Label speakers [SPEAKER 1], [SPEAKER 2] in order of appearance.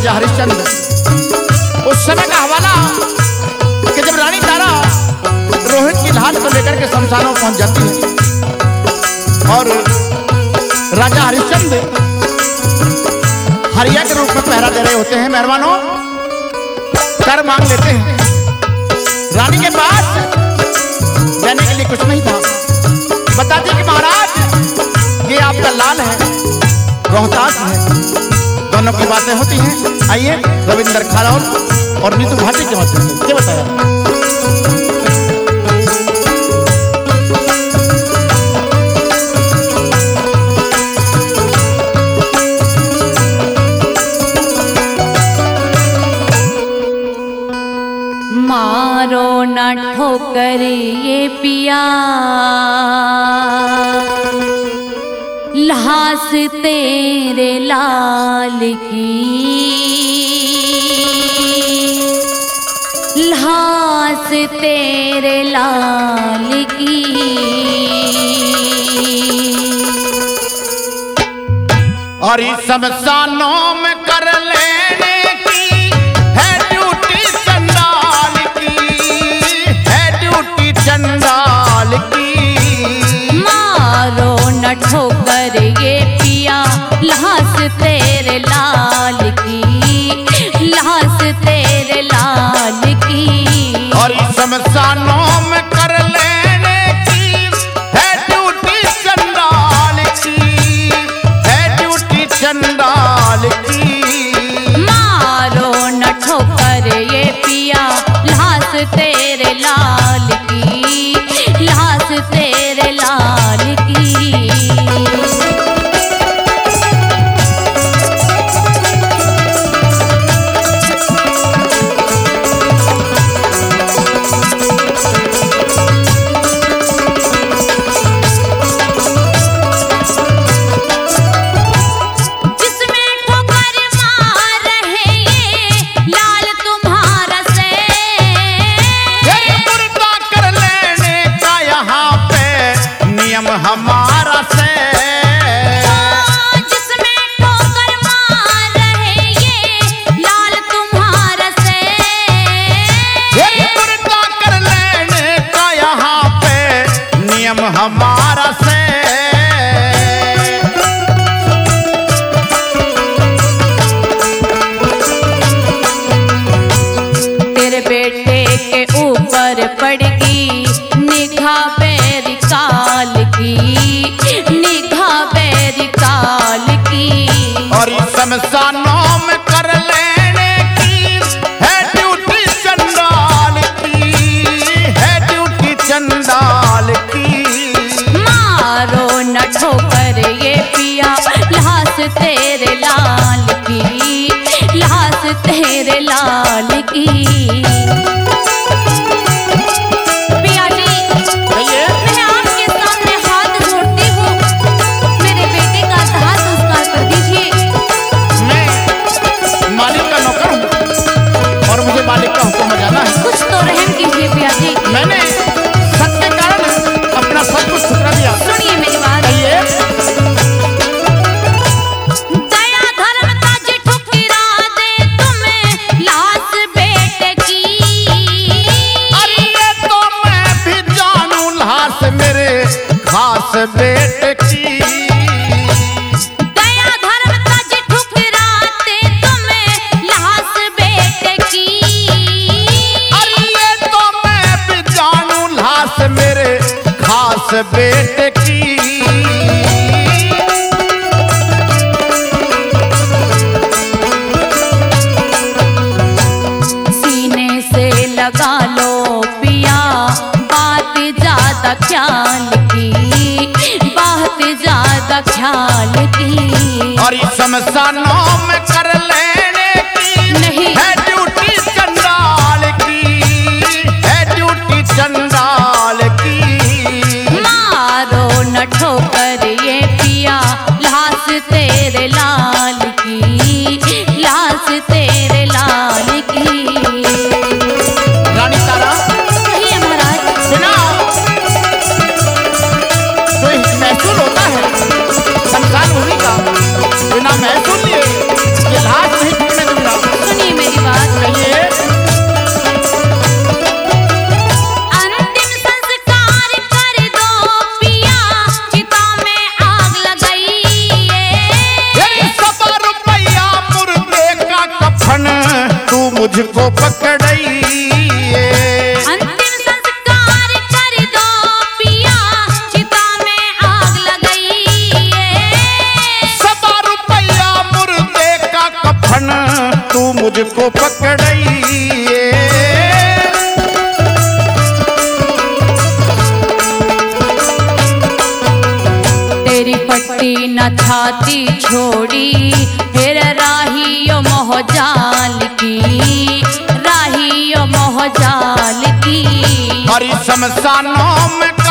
[SPEAKER 1] राजा हरिश्चंद्र। उस समय का हवाला कि जब रानी तारा रोहित की लाश को लेकर के शमशानों पहुंच जाती है और राजा हरिश्चंद्र हरिया के रूप में पहरा दे रहे होते हैं, मेहरबानों कर मांग लेते हैं। रानी के पास देने के लिए कुछ नहीं था। बताते कि महाराज ये आपका लाल है, रोहतास है। दोनों की बातें होती हैं। आइए रविंद्र खारौल और नीतू भाटी के माध्यम से ये बताया।
[SPEAKER 2] मारो न ठोकर ये पिया, लाश तेरे लाल की, लाश तेरे लाल की।
[SPEAKER 1] और इस शमशानों में कर लेने की है ड्यूटी चंडाल की, है ड्यूटी चंडाल की।
[SPEAKER 2] मारो न ठोकर ये पिया, लाश तेरे लाल की, लाश तेरे लाल की।
[SPEAKER 1] और इस शमशानों में कर लेने की है ड्यूटी चंडाल की, है ड्यूटी चंडाल की।
[SPEAKER 2] मारो न ठोकर ये पिया, लाश तेरे लाल की, लाश तेरे लाल की।
[SPEAKER 1] हमारा से
[SPEAKER 2] जिसमें ठोकर मार रहे ये लाल तुम्हारा से,
[SPEAKER 1] पुरता कर लेने का यहाँ पे नियम हमारा से।
[SPEAKER 2] तेरे बेटे के ऊपर पड़गी निगाह बेरी काल की, निगाह बेरी काल की।
[SPEAKER 1] और इस शमशानों में कर लेने की है ड्यूटी चंडाल की, है ड्यूटी चंडाल की।
[SPEAKER 2] मारो न ठोकर ये पिया, लाश तेरे लाल की, लाश तेरे लाल की।
[SPEAKER 1] मालिक का हुक्म जाना है।
[SPEAKER 2] कुछ तो रहम कीजिए पिया जी।
[SPEAKER 1] मैंने सत्य के कारण अपना सब कुछ ठुकरा दिया।
[SPEAKER 2] सुनिए मेरी बात। दया धर्म ताज ठुकरा दे तुम्हें लाश बेटे की।
[SPEAKER 1] अरे ये तो मैं भी जानू लाश मेरे खास बेटे की। बेटे की
[SPEAKER 2] सीने से लगा लो पिया, बात ज्यादा ख्याल की, बात ज्यादा ख्याल की।
[SPEAKER 1] और इस शमशानों में कर लेने की
[SPEAKER 2] नहीं
[SPEAKER 1] है ड्यूटी चंडाल की, है ड्यूटी चंडाल की।
[SPEAKER 2] न ठोकर ये पिया, लाश तेरे लाल की, लाश तेरे लाल की।
[SPEAKER 1] रानी तारा
[SPEAKER 2] कहिए महाराज।
[SPEAKER 1] बिना तो महसूस होता है शमशान भूमि का, बिना महसूस लिए
[SPEAKER 2] न छाती छोड़ी फिर राहियो मोहजाल की, राहियो मोहजाल की।
[SPEAKER 1] हरी शमशानों में